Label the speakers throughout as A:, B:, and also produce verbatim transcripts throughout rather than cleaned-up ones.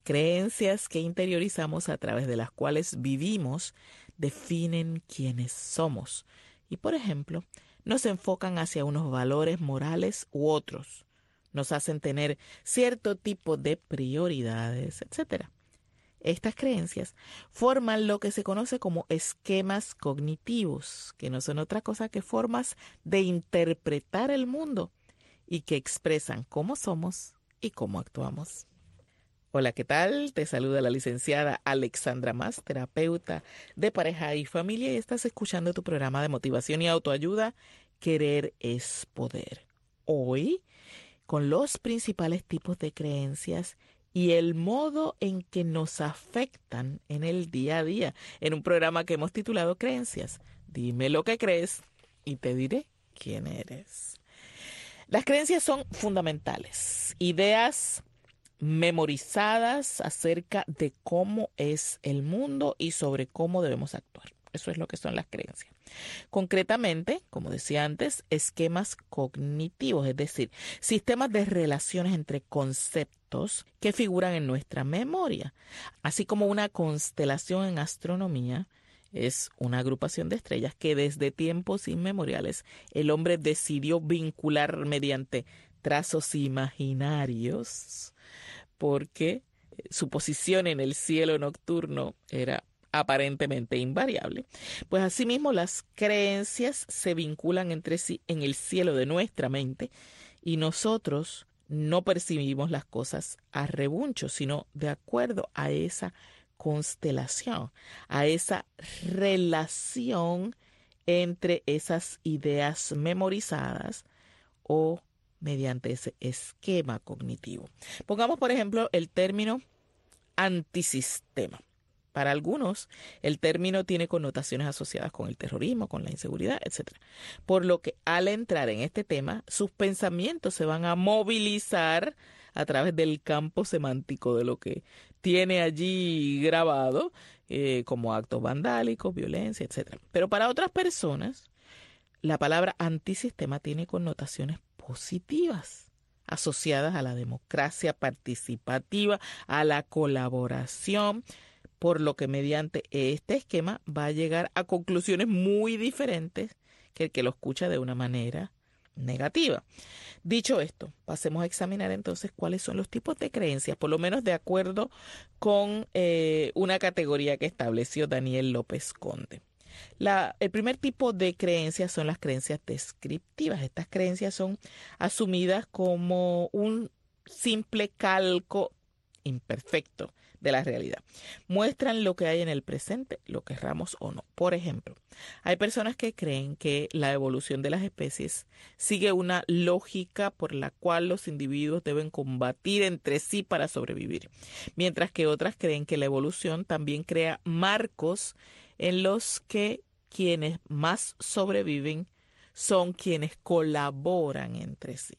A: creencias que interiorizamos a través de las cuales vivimos definen quiénes somos y, por ejemplo, nos enfocan hacia unos valores morales u otros, nos hacen tener cierto tipo de prioridades, etcétera. Estas creencias forman lo que se conoce como esquemas cognitivos, que no son otra cosa que formas de interpretar el mundo y que expresan cómo somos y cómo actuamos. Hola, ¿qué tal? Te saluda la licenciada Alexandra Mas, terapeuta de pareja y familia, y estás escuchando tu programa de motivación y autoayuda, Querer es Poder. Hoy, con los principales tipos de creencias y el modo en que nos afectan en el día a día, en un programa que hemos titulado Creencias. Dime lo que crees y te diré quién eres. Las creencias son fundamentales, ideas memorizadas acerca de cómo es el mundo y sobre cómo debemos actuar. Eso es lo que son las creencias. Concretamente, como decía antes, esquemas cognitivos, es decir, sistemas de relaciones entre conceptos que figuran en nuestra memoria. Así como una constelación en astronomía es una agrupación de estrellas que desde tiempos inmemoriales el hombre decidió vincular mediante trazos imaginarios, porque su posición en el cielo nocturno era aparentemente invariable. Pues asimismo las creencias se vinculan entre sí en el cielo de nuestra mente y nosotros no percibimos las cosas a rebuncho, sino de acuerdo a esa constelación, a esa relación entre esas ideas memorizadas o mediante ese esquema cognitivo. Pongamos, por ejemplo, el término antisistema. Para algunos, el término tiene connotaciones asociadas con el terrorismo, con la inseguridad, etcétera. Por lo que al entrar en este tema, sus pensamientos se van a movilizar a través del campo semántico de lo que tiene allí grabado, eh, como actos vandálicos, violencia, etcétera. Pero para otras personas, la palabra antisistema tiene connotaciones positivas, asociadas a la democracia participativa, a la colaboración, por lo que mediante este esquema va a llegar a conclusiones muy diferentes que el que lo escucha de una manera negativa. Dicho esto, pasemos a examinar entonces cuáles son los tipos de creencias, por lo menos de acuerdo con eh, una categoría que estableció Daniel López Conde. La, el primer tipo de creencias son las creencias descriptivas. Estas creencias son asumidas como un simple calco imperfecto de la realidad. Muestran lo que hay en el presente, lo querramos o no. Por ejemplo, hay personas que creen que la evolución de las especies sigue una lógica por la cual los individuos deben combatir entre sí para sobrevivir, mientras que otras creen que la evolución también crea marcos en los que quienes más sobreviven son quienes colaboran entre sí.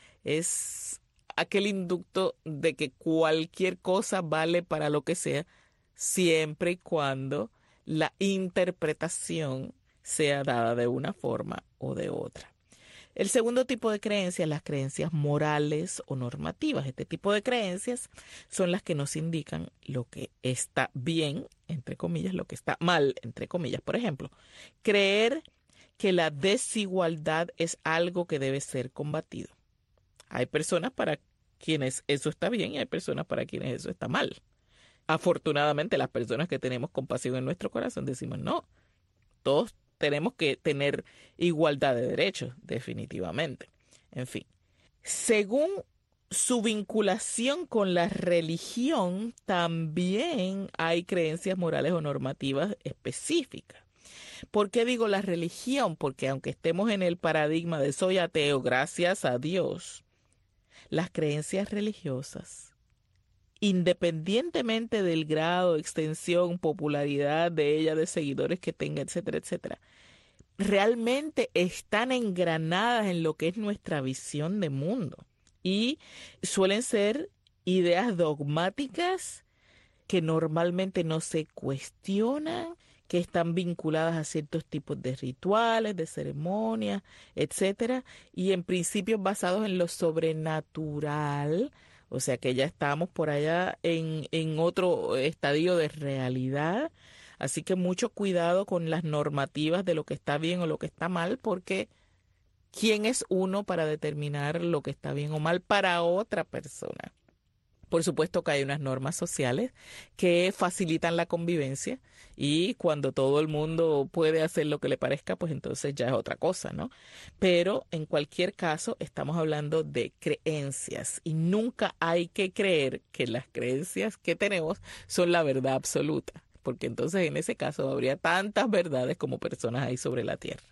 A: Es aquel inducto de que cualquier cosa vale para lo que sea, siempre y cuando la interpretación sea dada de una forma o de otra. El segundo tipo de creencias, las creencias morales o normativas. Este tipo de creencias son las que nos indican lo que está bien, entre comillas, lo que está mal, entre comillas. Por ejemplo, creer que la desigualdad es algo que debe ser combatido. Hay personas para quienes eso está bien y hay personas para quienes eso está mal. Afortunadamente, las personas que tenemos compasión en nuestro corazón decimos no, todos tenemos que tener igualdad de derechos, definitivamente. En fin, según su vinculación con la religión, también hay creencias morales o normativas específicas. ¿Por qué digo la religión? Porque aunque estemos en el paradigma de soy ateo, gracias a Dios, las creencias religiosas, independientemente del grado, extensión, popularidad de ella, de seguidores que tenga, etcétera, etcétera, realmente están engranadas en lo que es nuestra visión de mundo y suelen ser ideas dogmáticas que normalmente no se cuestionan, que están vinculadas a ciertos tipos de rituales, de ceremonias, etcétera, y en principios basados en lo sobrenatural, O sea que ya estamos por allá en, en otro estadio de realidad. Así que mucho cuidado con las normativas de lo que está bien o lo que está mal, porque ¿quién es uno para determinar lo que está bien o mal para otra persona? Por supuesto que hay unas normas sociales que facilitan la convivencia y cuando todo el mundo puede hacer lo que le parezca, pues entonces ya es otra cosa, ¿no? Pero en cualquier caso estamos hablando de creencias y nunca hay que creer que las creencias que tenemos son la verdad absoluta, porque entonces en ese caso habría tantas verdades como personas hay sobre la tierra.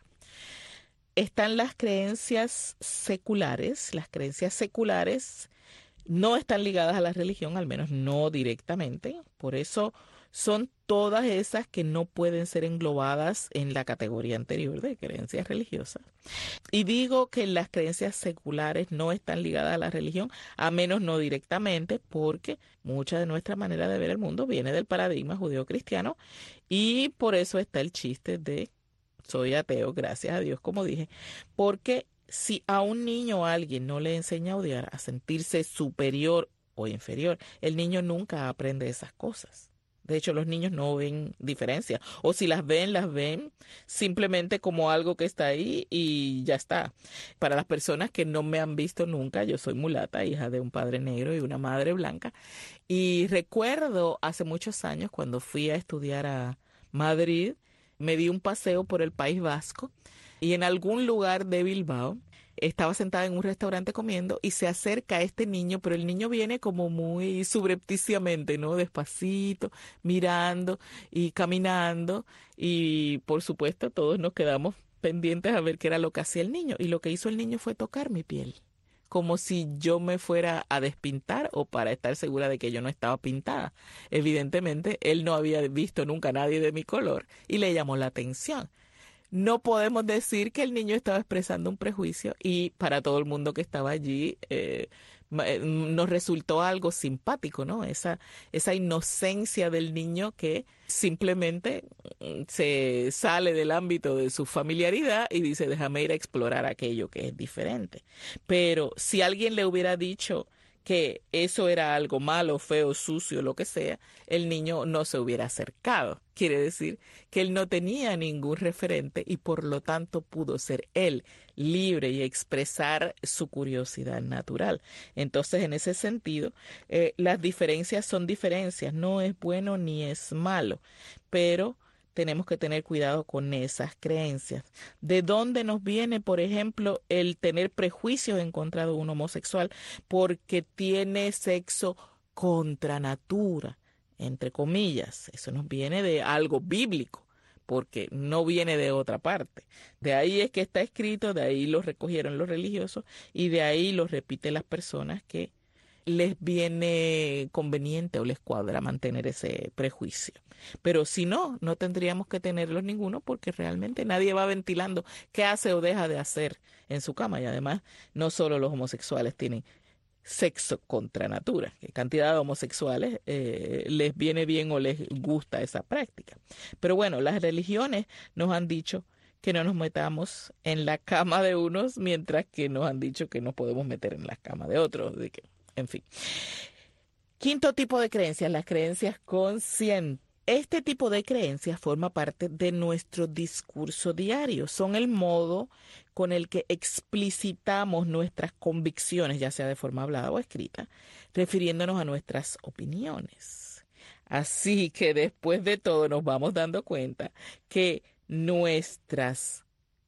A: Están las creencias seculares. Las creencias seculares no están ligadas a la religión, al menos no directamente. Por eso son todas esas que no pueden ser englobadas en la categoría anterior de creencias religiosas. Y digo que las creencias seculares no están ligadas a la religión, a menos no directamente, porque mucha de nuestra manera de ver el mundo viene del paradigma judeo-cristiano y por eso está el chiste de soy ateo, gracias a Dios, como dije, porque si a un niño o a alguien no le enseña a odiar, a sentirse superior o inferior, el niño nunca aprende esas cosas. De hecho, los niños no ven diferencia, o si las ven, las ven simplemente como algo que está ahí y ya está. Para las personas que no me han visto nunca, yo soy mulata, hija de un padre negro y una madre blanca, y recuerdo hace muchos años cuando fui a estudiar a Madrid, me di un paseo por el País Vasco y en algún lugar de Bilbao estaba sentada en un restaurante comiendo y se acerca este niño, pero el niño viene como muy subrepticiamente, ¿no? Despacito, mirando y caminando y por supuesto todos nos quedamos pendientes a ver qué era lo que hacía el niño y lo que hizo el niño fue tocar mi piel, como si yo me fuera a despintar o para estar segura de que yo no estaba pintada. Evidentemente, él no había visto nunca a nadie de mi color y le llamó la atención. No podemos decir que el niño estaba expresando un prejuicio y para todo el mundo que estaba allí eh, nos resultó algo simpático, ¿no? Esa, esa inocencia del niño que simplemente se sale del ámbito de su familiaridad y dice, déjame ir a explorar aquello que es diferente. Pero si alguien le hubiera dicho que eso era algo malo, feo, sucio, lo que sea, el niño no se hubiera acercado. Quiere decir que él no tenía ningún referente y por lo tanto pudo ser él libre y expresar su curiosidad natural. Entonces, en ese sentido, eh, las diferencias son diferencias, no es bueno ni es malo, pero tenemos que tener cuidado con esas creencias. ¿De dónde nos viene, por ejemplo, el tener prejuicios en contra de un homosexual porque tiene sexo contra natura, entre comillas? Eso nos viene de algo bíblico, porque no viene de otra parte. De ahí es que está escrito, de ahí lo recogieron los religiosos y de ahí lo repiten las personas que les viene conveniente o les cuadra mantener ese prejuicio. Pero si no, no tendríamos que tenerlos ninguno porque realmente nadie va ventilando qué hace o deja de hacer en su cama. Y además, no solo los homosexuales tienen sexo contra natura, que cantidad de homosexuales eh, les viene bien o les gusta esa práctica. Pero bueno, las religiones nos han dicho que no nos metamos en la cama de unos, mientras que nos han dicho que no podemos meter en la cama de otros. De que, en fin. Quinto tipo de creencias, las creencias conscientes. Este tipo de creencias forma parte de nuestro discurso diario. Son el modo con el que explicitamos nuestras convicciones, ya sea de forma hablada o escrita, refiriéndonos a nuestras opiniones. Así que después de todo nos vamos dando cuenta que nuestras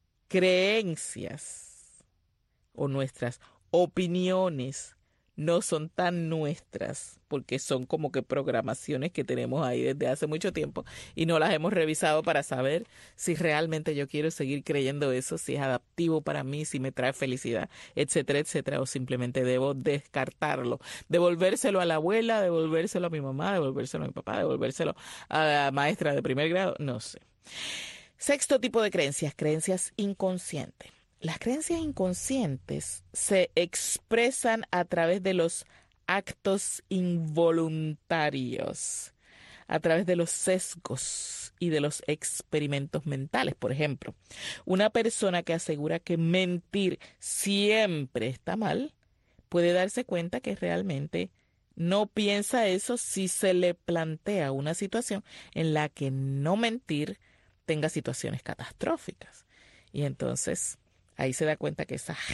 A: creencias o nuestras opiniones no son tan nuestras, porque son como que programaciones que tenemos ahí desde hace mucho tiempo y no las hemos revisado para saber si realmente yo quiero seguir creyendo eso, si es adaptivo para mí, si me trae felicidad, etcétera, etcétera, o simplemente debo descartarlo, devolvérselo a la abuela, devolvérselo a mi mamá, devolvérselo a mi papá, devolvérselo a la maestra de primer grado, no sé. Sexto tipo de creencias, creencias inconscientes. Las creencias inconscientes se expresan a través de los actos involuntarios, a través de los sesgos y de los experimentos mentales. Por ejemplo, una persona que asegura que mentir siempre está mal puede darse cuenta que realmente no piensa eso si se le plantea una situación en la que no mentir tenga situaciones catastróficas. Y entonces ahí se da cuenta que esa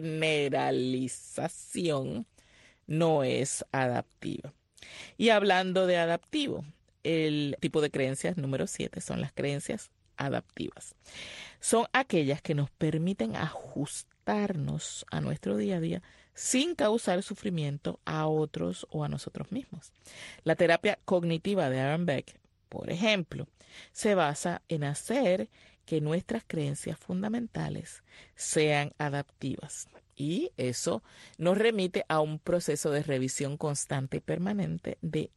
A: generalización no es adaptiva. Y hablando de adaptivo, el tipo de creencias número siete son las creencias adaptivas. Son aquellas que nos permiten ajustarnos a nuestro día a día sin causar sufrimiento a otros o a nosotros mismos. La terapia cognitiva de Aaron Beck, por ejemplo, se basa en hacer que nuestras creencias fundamentales sean adaptivas. Y eso nos remite a un proceso de revisión constante y permanente de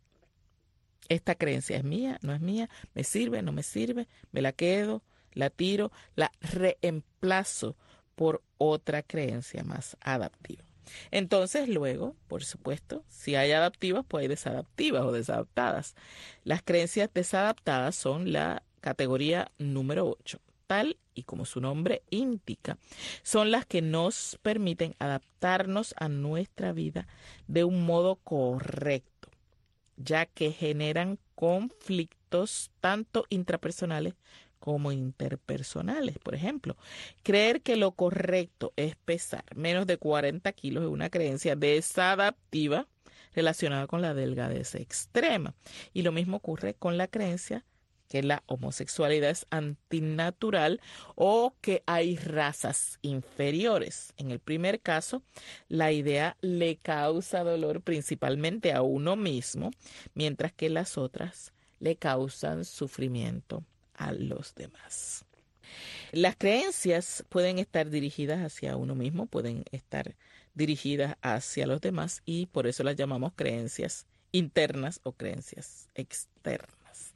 A: esta creencia es mía, no es mía, me sirve, no me sirve, me la quedo, la tiro, la reemplazo por otra creencia más adaptiva. Entonces luego, por supuesto, si hay adaptivas, pues hay desadaptivas o desadaptadas. Las creencias desadaptadas son la categoría número ocho. Tal y como su nombre indica, son las que nos permiten adaptarnos a nuestra vida de un modo correcto, ya que generan conflictos tanto intrapersonales como interpersonales. Por ejemplo, creer que lo correcto es pesar menos de cuarenta kilos es una creencia desadaptiva relacionada con la delgadez extrema. Y lo mismo ocurre con la creencia que la homosexualidad es antinatural o que hay razas inferiores. En el primer caso, la idea le causa dolor principalmente a uno mismo, mientras que las otras le causan sufrimiento a los demás. Las creencias pueden estar dirigidas hacia uno mismo, pueden estar dirigidas hacia los demás y por eso las llamamos creencias internas o creencias externas.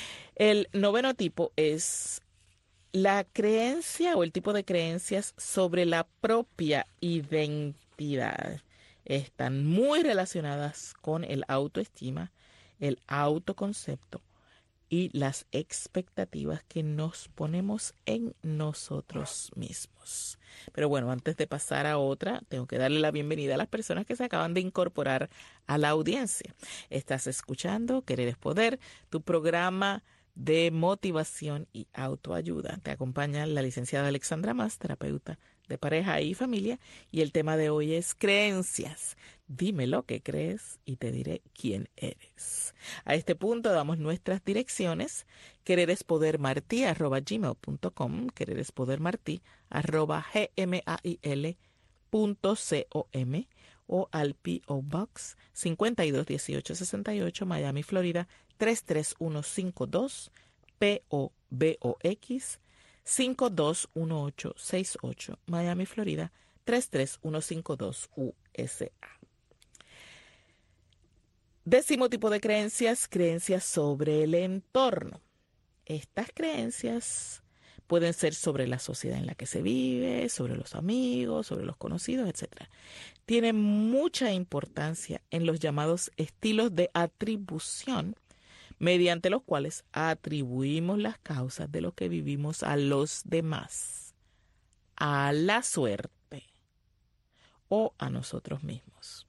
A: El noveno tipo es la creencia o el tipo de creencias sobre la propia identidad. Están muy relacionadas con el autoestima, el autoconcepto y las expectativas que nos ponemos en nosotros mismos. Pero bueno, antes de pasar a otra, tengo que darle la bienvenida a las personas que se acaban de incorporar a la audiencia. Estás escuchando Querer es Poder, tu programa de motivación y autoayuda. Te acompaña la licenciada Alexandra Mas, terapeuta de pareja y familia, y el tema de hoy es creencias. Dime lo que crees y te diré quién eres. A este punto damos nuestras direcciones: quererespodermartí arroba gmail punto com, quererespodermartí arroba gmail punto com o al P O Box cincuenta y dos dieciocho sesenta y ocho, Miami, Florida tres tres uno cinco dos, P O B O X cinco dos uno ocho seis ocho, Miami, Florida tres tres uno cinco dos, U S A. Décimo tipo de creencias, creencias sobre el entorno. Estas creencias pueden ser sobre la sociedad en la que se vive, sobre los amigos, sobre los conocidos, etcétera. Tienen mucha importancia en los llamados estilos de atribución, mediante los cuales atribuimos las causas de lo que vivimos a los demás, a la suerte o a nosotros mismos.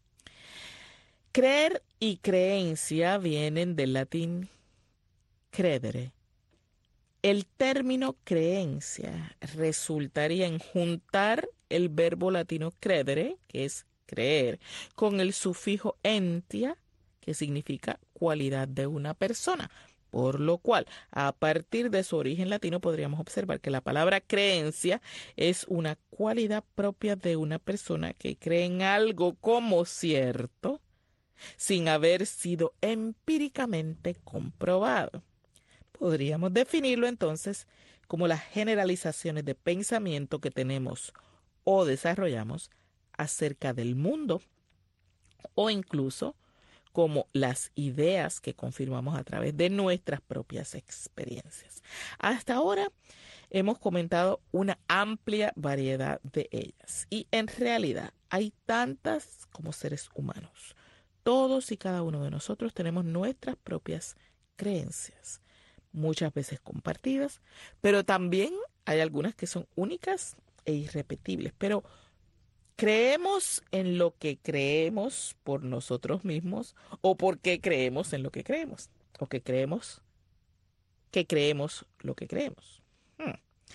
A: Creer y creencia vienen del latín credere. El término creencia resultaría en juntar el verbo latino credere, que es creer, con el sufijo entia, que significa cualidad de una persona. Por lo cual, a partir de su origen latino, podríamos observar que la palabra creencia es una cualidad propia de una persona que cree en algo como cierto, sin haber sido empíricamente comprobado. Podríamos definirlo entonces como las generalizaciones de pensamiento que tenemos o desarrollamos acerca del mundo, o incluso como las ideas que confirmamos a través de nuestras propias experiencias. Hasta ahora hemos comentado una amplia variedad de ellas y en realidad hay tantas como seres humanos. Todos y cada uno de nosotros tenemos nuestras propias creencias, muchas veces compartidas, pero también hay algunas que son únicas e irrepetibles. Pero ¿Creemos en lo que creemos por nosotros mismos o porque creemos en lo que creemos? ¿O que creemos que creemos lo que creemos? Hmm.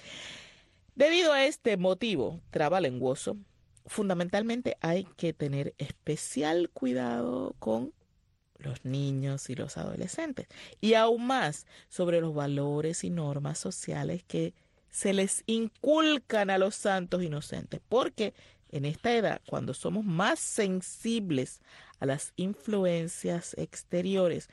A: Debido a este motivo trabalenguoso, fundamentalmente hay que tener especial cuidado con los niños y los adolescentes, y aún más sobre los valores y normas sociales que se les inculcan a los santos inocentes, porque en esta edad, cuando somos más sensibles a las influencias exteriores,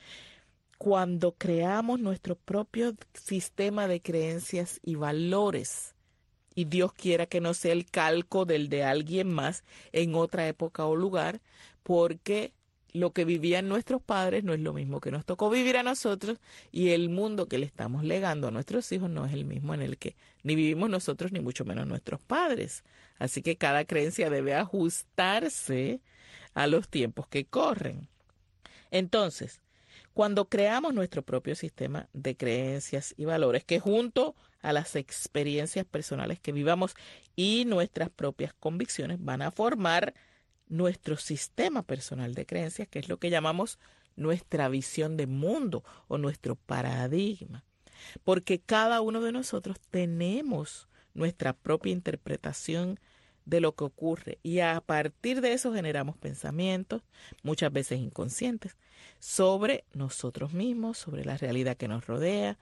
A: cuando creamos nuestro propio sistema de creencias y valores, y Dios quiera que no sea el calco del de alguien más en otra época o lugar, porque lo que vivían nuestros padres no es lo mismo que nos tocó vivir a nosotros, y el mundo que le estamos legando a nuestros hijos no es el mismo en el que ni vivimos nosotros ni mucho menos nuestros padres. Así que cada creencia debe ajustarse a los tiempos que corren. Entonces, cuando creamos nuestro propio sistema de creencias y valores, que junto a las experiencias personales que vivamos y nuestras propias convicciones van a formar nuestro sistema personal de creencias, que es lo que llamamos nuestra visión de mundo o nuestro paradigma. Porque cada uno de nosotros tenemos nuestra propia interpretación de lo que ocurre, y a partir de eso generamos pensamientos, muchas veces inconscientes, sobre nosotros mismos, sobre la realidad que nos rodea,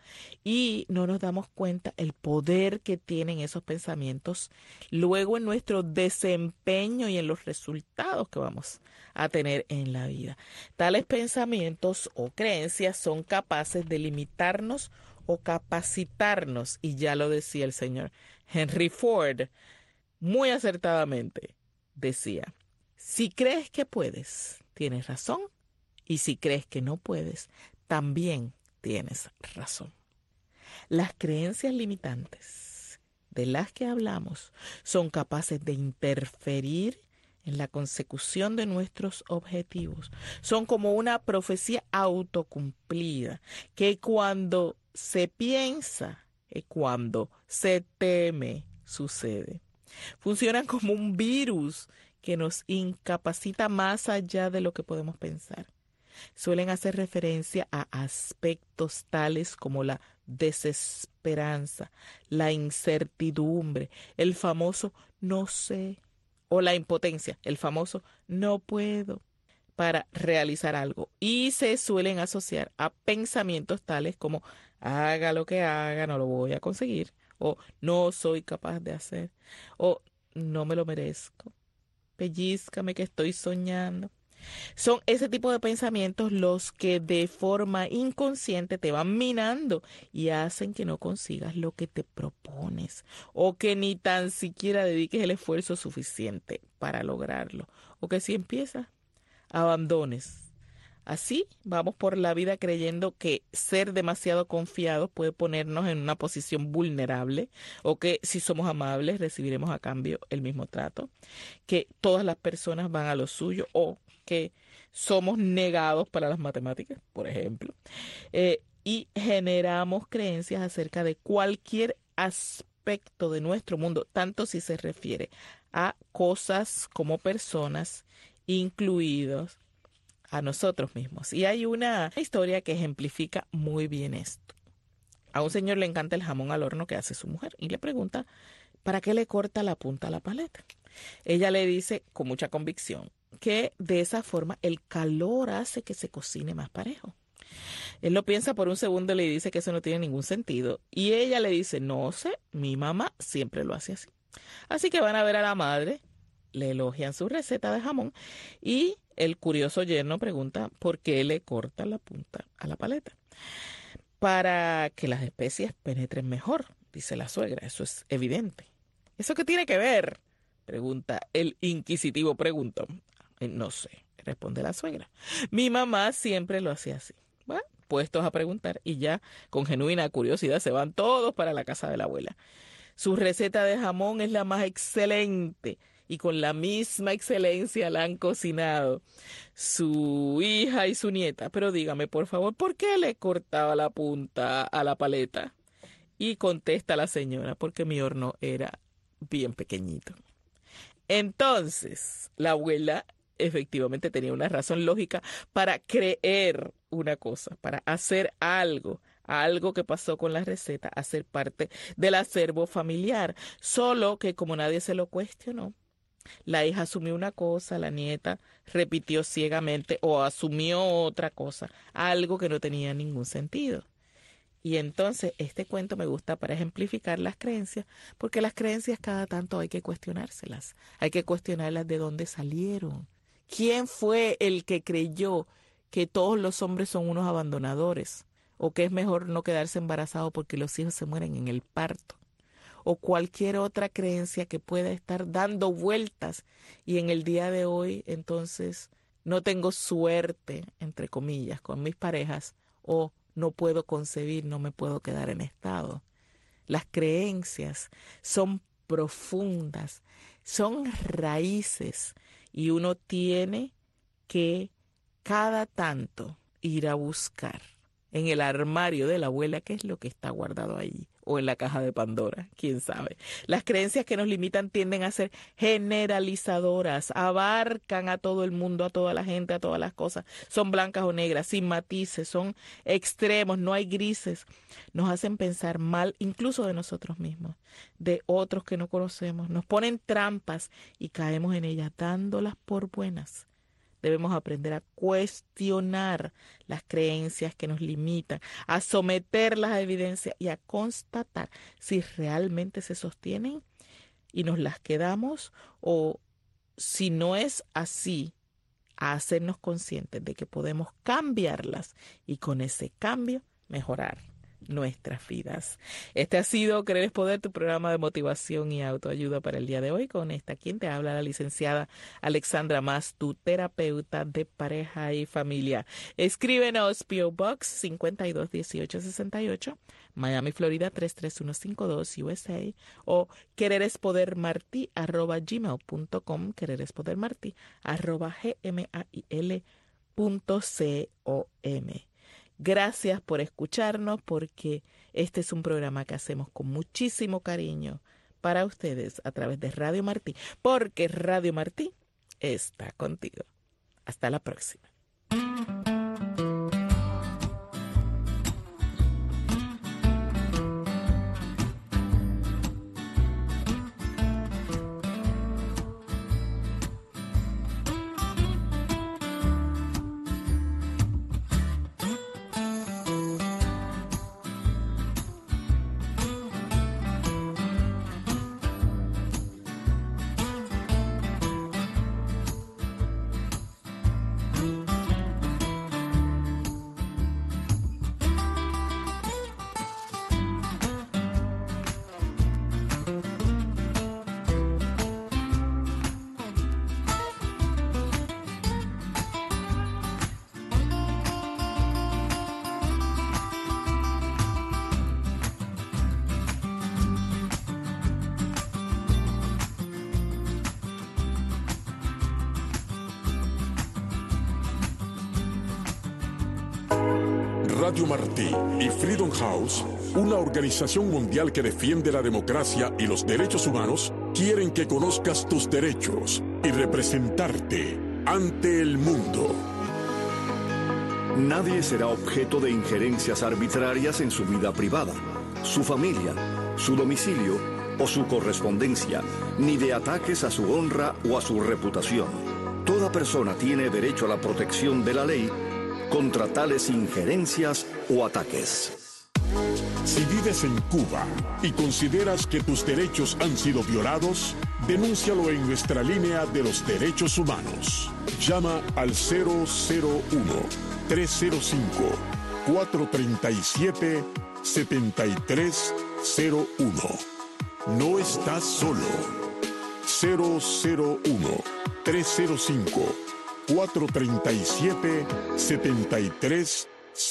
A: y no nos damos cuenta el poder que tienen esos pensamientos luego en nuestro desempeño y en los resultados que vamos a tener en la vida. Tales pensamientos o creencias son capaces de limitarnos o capacitarnos, y ya lo decía el señor Henry Ford muy acertadamente. Decía: si crees que puedes, tienes razón, y si crees que no puedes, también tienes razón. Las creencias limitantes de las que hablamos son capaces de interferir en la consecución de nuestros objetivos. Son como una profecía autocumplida, que cuando se piensa y cuando se teme, sucede. Funcionan como un virus que nos incapacita más allá de lo que podemos pensar. Suelen hacer referencia a aspectos tales como la desesperanza, la incertidumbre, el famoso no sé, o la impotencia, el famoso no puedo, para realizar algo. Y se suelen asociar a pensamientos tales como haga lo que haga, no lo voy a conseguir, o no soy capaz de hacer, o no me lo merezco, pellízcame que estoy soñando. Son ese tipo de pensamientos los que de forma inconsciente te van minando y hacen que no consigas lo que te propones, o que ni tan siquiera dediques el esfuerzo suficiente para lograrlo, o que si empiezas, abandones. Así vamos por la vida creyendo que ser demasiado confiados puede ponernos en una posición vulnerable, o que si somos amables recibiremos a cambio el mismo trato, que todas las personas van a lo suyo, o que somos negados para las matemáticas, por ejemplo, eh, y generamos creencias acerca de cualquier aspecto de nuestro mundo, tanto si se refiere a cosas como personas, incluidos a nosotros mismos. Y hay una historia que ejemplifica muy bien esto. A un señor le encanta el jamón al horno que hace su mujer y le pregunta ¿para qué le corta la punta a la paleta? Ella le dice con mucha convicción que de esa forma el calor hace que se cocine más parejo. Él lo piensa por un segundo y le dice que eso no tiene ningún sentido. Y ella le dice, no sé, mi mamá siempre lo hace así. Así que van a ver a la madre, le elogian su receta de jamón y el curioso yerno pregunta por qué le corta la punta a la paleta. Para que las especias penetren mejor, dice la suegra, eso es evidente. ¿Eso qué tiene que ver?, pregunta el inquisitivo preguntó. No sé, responde la suegra. Mi mamá siempre lo hacía así. Bueno, puestos a preguntar y ya con genuina curiosidad se van todos para la casa de la abuela. Su receta de jamón es la más excelente y con la misma excelencia la han cocinado su hija y su nieta. Pero dígame, por favor, ¿por qué le cortaba la punta a la paleta? Y contesta la señora, porque mi horno era bien pequeñito. Entonces, la abuela efectivamente tenía una razón lógica para creer una cosa, para hacer algo, algo que pasó con la receta, hacer parte del acervo familiar. Solo que como nadie se lo cuestionó, la hija asumió una cosa, la nieta repitió ciegamente o asumió otra cosa, algo que no tenía ningún sentido. Y entonces este cuento me gusta para ejemplificar las creencias, porque las creencias cada tanto hay que cuestionárselas, hay que cuestionarlas de dónde salieron. ¿Quién fue el que creyó que todos los hombres son unos abandonadores? ¿O que es mejor no quedarse embarazado porque los hijos se mueren en el parto? O cualquier otra creencia que pueda estar dando vueltas y en el día de hoy entonces no tengo suerte, entre comillas, con mis parejas o no puedo concebir, no me puedo quedar en estado. Las creencias son profundas, son raíces y uno tiene que cada tanto ir a buscar en el armario de la abuela qué es lo que está guardado allí o en la caja de Pandora, quién sabe. Las creencias que nos limitan tienden a ser generalizadoras, abarcan a todo el mundo, a toda la gente, a todas las cosas. Son blancas o negras, sin matices, son extremos, no hay grises. Nos hacen pensar mal incluso de nosotros mismos, de otros que no conocemos. Nos ponen trampas y caemos en ellas dándolas por buenas. Debemos aprender a cuestionar las creencias que nos limitan, a someterlas a evidencia y a constatar si realmente se sostienen y nos las quedamos o si no es así, a hacernos conscientes de que podemos cambiarlas y con ese cambio mejorar nuestras vidas. Este ha sido Querer es Poder, tu programa de motivación y autoayuda para el día de hoy. Con esta quien te habla, la licenciada Alexandra Mas, tu terapeuta de pareja y familia. Escríbenos P O Box cincuenta y dos dieciocho sesenta y ocho, Miami, Florida tres tres uno cinco dos, U S A, o quererespodermarti arroba gmail punto com, quererespodermarti arroba gmail punto com. Gracias por escucharnos, porque este es un programa que hacemos con muchísimo cariño para ustedes a través de Radio Martí, porque Radio Martí está contigo. Hasta la próxima.
B: Radio Martí y Freedom House, una organización mundial que defiende la democracia y los derechos humanos, quieren que conozcas tus derechos y representarte ante el mundo.
C: Nadie será objeto de injerencias arbitrarias en su vida privada, su familia, su domicilio o su correspondencia, ni de ataques a su honra o a su reputación. Toda persona tiene derecho a la protección de la ley contra tales injerencias o ataques.
B: Si vives en Cuba y consideras que tus derechos han sido violados, denúncialo en nuestra línea de los derechos humanos. Llama al cero cero uno, tres cero cinco, cuatro tres siete, siete tres cero uno. No estás solo. cero cero uno, tres cero cinco, cuatro tres siete, siete tres